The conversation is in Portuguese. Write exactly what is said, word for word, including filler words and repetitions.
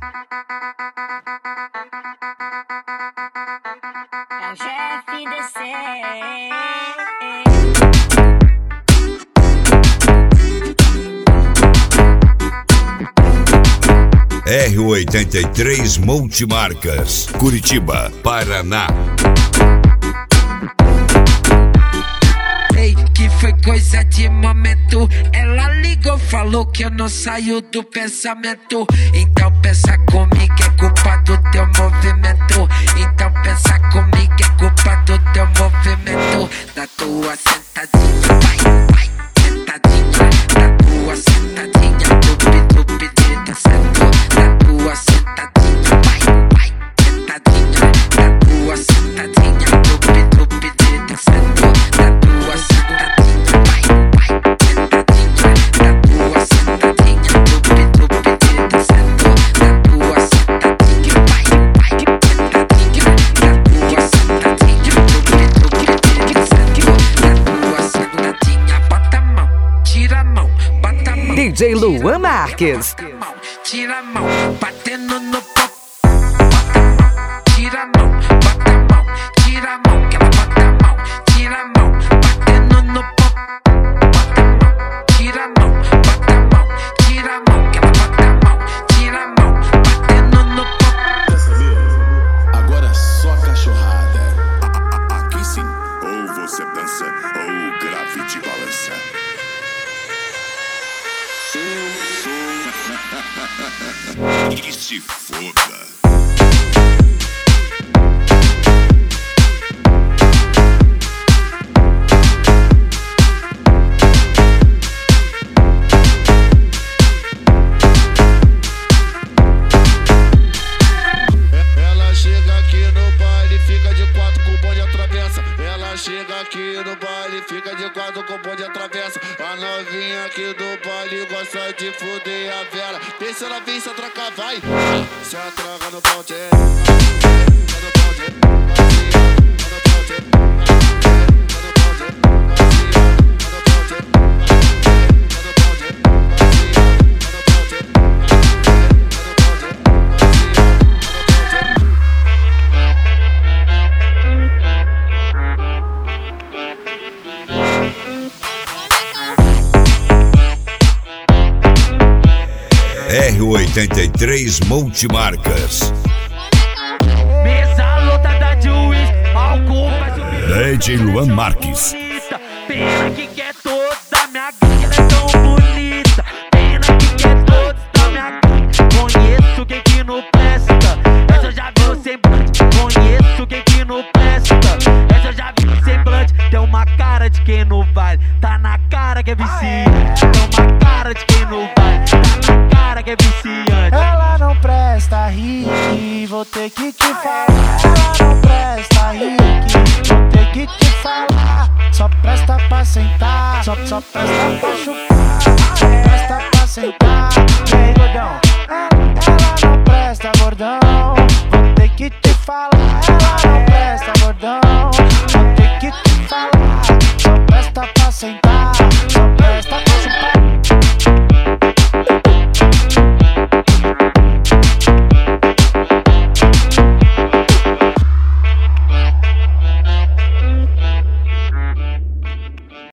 É o G F D C. R oitenta e três Multimarcas, Curitiba, Paraná. Ei, que foi coisa de momento. Ela ligou, falou que eu não saio do pensamento. Então pensa comigo, é culpa do teu movimento. Então pensa comigo, é culpa do teu movimento. Da tua sentadinha, vai, vai, sentadinha. Da tua sentadinha, dupi, dupi, de sento. Da tua sentadinha, vai, vai, sentadinha. Da tua sentadinha, dupi, dupi, de sento. Da tua sentadinha, vai, vai, sentadinha. Da tua sentadinha, dupi, dupi, de sento. Da tua sentadinha, vai, vai, sentadinha. Da tua sentadinha, dupi, dupi, de sento. Da tua sentadinha, bota a mão, tira a mão, bota a mão. D J Luan Marques. Bota a mão, tira a mão, batendo no pop. Bota a mão, tira a mão, bota a mão, tira a mão, que ela bota a mão, tira a mão, batendo no pop. Bota a mão, tira a mão, bota a mão, tira a mão, que ela bota a mão, tira a mão, batendo no pop. Quer saber? Agora é só cachorrada. Aqui sim, ou você dança, ou o grave te balança. Que se foda. Ela chega aqui no baile, fica de quatro com o bonde atravessa. Ela chega aqui no baile, fica de quatro com o bonde atravessa. A novinha aqui do baile gosta de fuder a vela. Vê se ela vem se atracar, vai. Se atraca no bonde, no bonde, no bonde. R oitenta e três Multimarcas. Mesa lotada de uísque, álcool faz o D J Luan Marques. bonita. Pena que quer todos da minha gangue, ela é tão bonita. Pena que quer todos da minha gangue. Conheço quem que não presta, essa eu já vi no semblante. Conheço quem que não presta, essa eu já vi no semblante. Tem uma cara de quem não vale, tá na cara que é viciante. Tem uma cara de quem não vale, tá na cara que é viciante. Ela não presta, Rick, vou ter que te falar. Ela não presta, Rick, vou ter que te falar. Só presta pra sentar, só, só presta pra chupar. Só presta pra sentar, vem gordão. Ela, ela não presta, gordão, vou ter que te falar. Ela não presta, gordão, vou ter que te falar. Só presta pra sentar, só presta